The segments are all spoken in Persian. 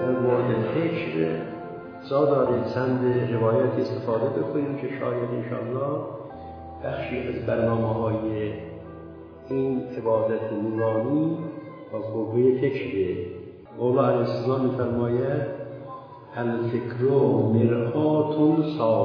در مورد فکر دارید چند روایت استفاده بکنیم که شاید انشاءالله بخشی از برنامه‌های این عبادت نورانی با قوه فکر مولا علیه السلام می‌فرماید الفکر مرآة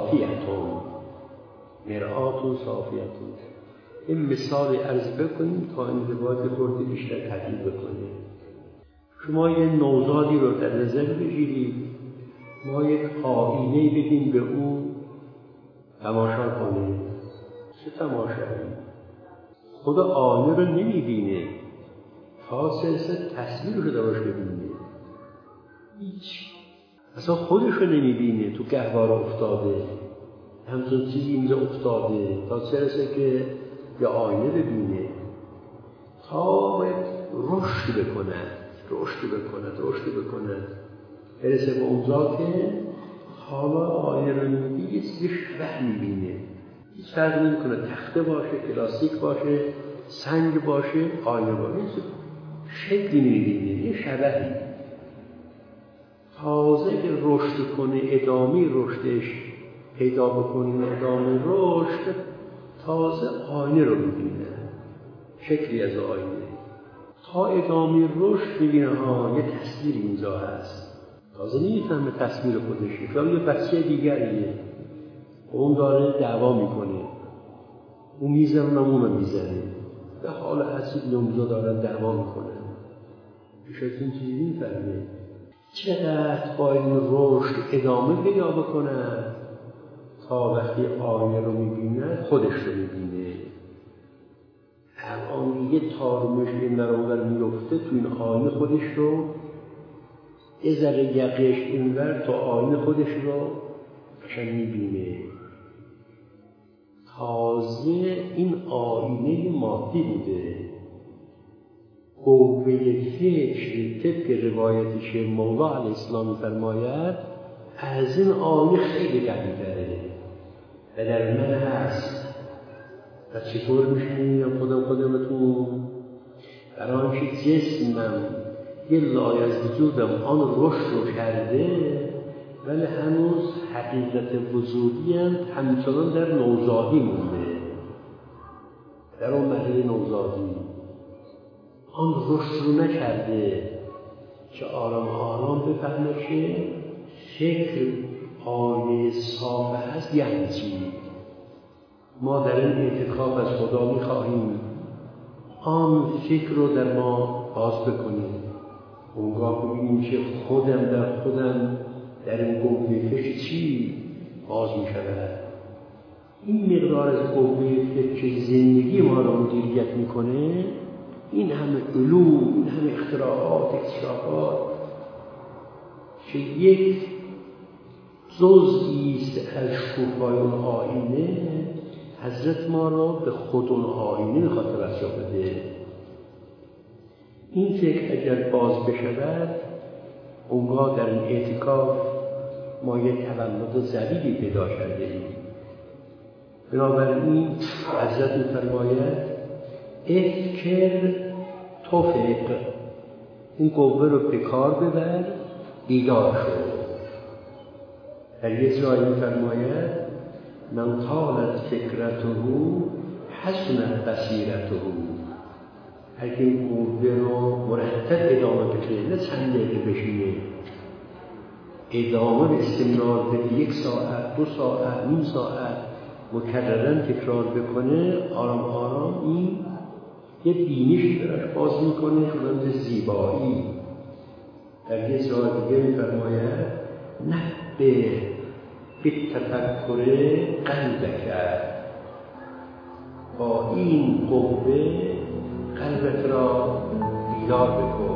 صافیة. این مثال عرض بکنیم تا این روایت خورده بیشتر تحلیل بکنیم. شما یه نوزادی رو در نظر بگیرید، ما یک آینه بدیم به او تماشا کنیم. چه تماشایی؟ خود آینه رو نمیبینه، تا سلسله تصویر رو داشت ببینه، هیچ اصلا خودش رو نمیبینه. تو گهواره افتاده، همچون چیزی اینجا افتاده، تا سلسله که یه آینه ببینه، تا باید رشد بکند برسه به اونجا که حالا آینه رو میبینه، یه چیزی شبه میبینه، هیچ فرق نمیکنه تخته باشه، پلاستیک باشه، سنگ باشه، آینه باشه، شکلی میبینه، یه شبهی. تازه که رشد کنه، ادامه رشدش پیدا بکنه، ادامه رشد، تازه آینه رو میبینه، شکلی از آینه. تا ادامه رشد میبینه یه تصویر اینجا هست، تازه نمیفهمه تصویر خودشه، شاید یه بچه دیگریه، اون داره دعوا میکنه، اون میزنه اونم میزنه، به حال حسید نموزا دارن دعوا میکنن، شاید این چیزی نمیفهمه. چقدر با این رشد ادامه پیدا بکنه تا وقتی آینه رو میبینه خودش رو میبینه. الان یه تارمش این برانور میفته تو این آینه خودش رو، یه ذره یقش اینور تا آینه خودش رو قشنگ میبینه. تازه این آینه مادی بوده. قوه فکر طبق روایتش مولا علیه السلام می‌فرماید از این آینه خیلی قوی‌تره و در من هست. و چطور می‌شنیم خودمتون؟ برای آنکه جسمم یه لایه از وجودم آن رشد رو کرده، ولی هنوز حقیقت وجودی همچنان در نوزادی مونده، در اون مرحله نوزادی آن رشد رو نکرده که آرام آرام بفهمه که فکر آینه صافه هست. یعنی چی؟ ما در این اعتکاف از خدا می‌خواهیم آن فکر رو در ما باز بکنیم، اونگاه ببینیم که خودم در این قوه فکر چی باز می‌شود. این مقدار از قوه فکر زندگی ما رو مدیریت می‌کنه. این همه علوم، این همه اختراعات، اکتشافات که یک جزئی است از شکوفای اون آینه، حضرت ما را به خود اون آینه می‌خواد توجه بده. این فکر اگر باز بشود، اونگاه در این اعتکاف ما یک تولد جدیدی پیدا کرده ایم. بنابراین حضرت می‌فرماید افکر توفیق، این قوه رو به کار ببر، بیدار شو. در یک جایی می‌فرماید من طالت فکرته حسنت بصیرته. اگه این قوه رو مرتب ادامه بده، نه چند دقیقه بشینه، ادامه به استمرار بده، 1 ساعت، 2 ساعت، نیم ساعت مکررن تکرار بکنه، آرام آرام این یه بینشی براش باز میکنه، شدن زیبایی. در یه جای دیگه میفرماید نبه بالتفکر قلبک، با این قوه قلبت را بیدار بکن.